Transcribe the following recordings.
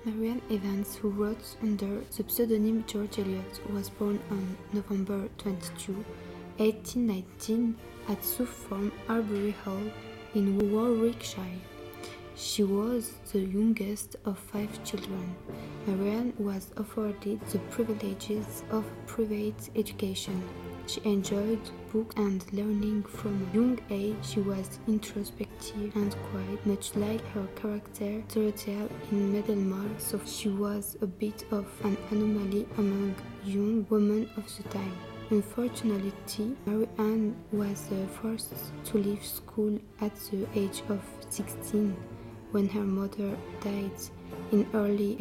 Marianne Evans, who wrote under the pseudonym George Eliot, was born on November 22, 1819 at Southform Arbury Hall in Warwickshire. She was the youngest of 5 children. Marianne was afforded the privileges of private education. She enjoyed books and learning from a young age. She was introspective and quiet, much like her character Dorothea in Meadowmore, so she was a bit of an anomaly among young women of the time. Unfortunately, Marianne was the first to leave school at the age of 16 when her mother died. In early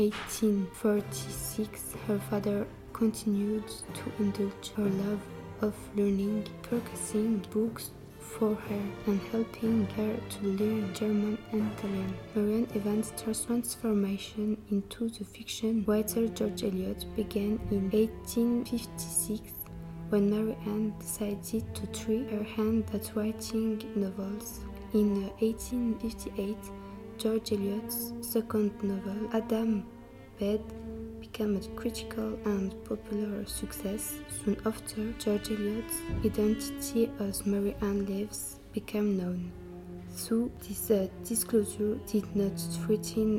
1836, her father continued to indulge her love of learning, purchasing books for her and helping her to learn German and Italian. Marianne Evans' transformation into the fiction writer George Eliot began in 1856 when Marianne decided to try her hand at writing novels. In 1858, George Eliot's second novel, Adam Bede, became a critical and popular success. Soon after, George Eliot's identity as Marianne Leaves became known. Though this disclosure did not threaten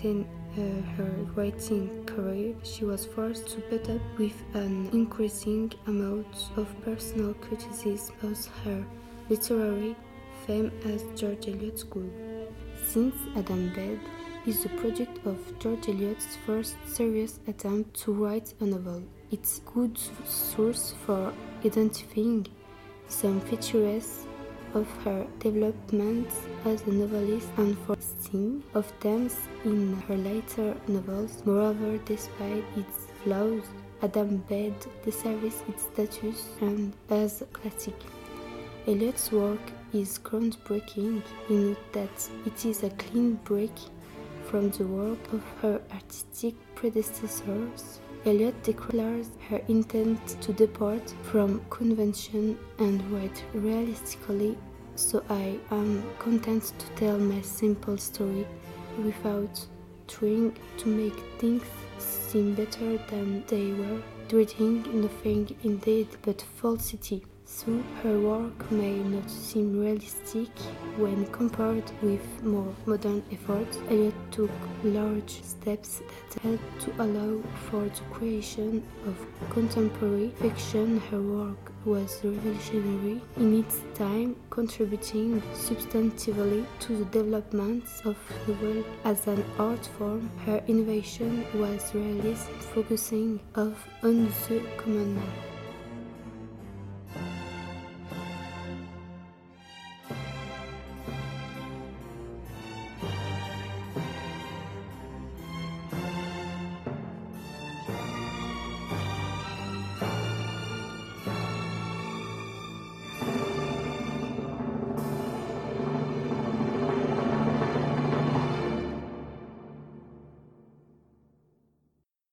her writing career, she was forced to put up with an increasing amount of personal criticism of her literary fame as George Eliot School. Since Adam Bede is the product of George Eliot's first serious attempt to write a novel, it's a good source for identifying some features of her development as a novelist and for listing of themes in her later novels. Moreover, despite its flaws, Adam Bede deserves its status and as a classic. Eliot's work is groundbreaking in that it is a clean break from the work of her artistic predecessors. Eliot declares her intent to depart from convention and write realistically, so I am content to tell my simple story without trying to make things seem better than they were, dreading nothing indeed but falsity. So her work may not seem realistic when compared with more modern efforts. Eliot took large steps that helped to allow for the creation of contemporary fiction. Her work was revolutionary in its time, contributing substantively to the development of novel as an art form. Her innovation was realism, focusing on the common man.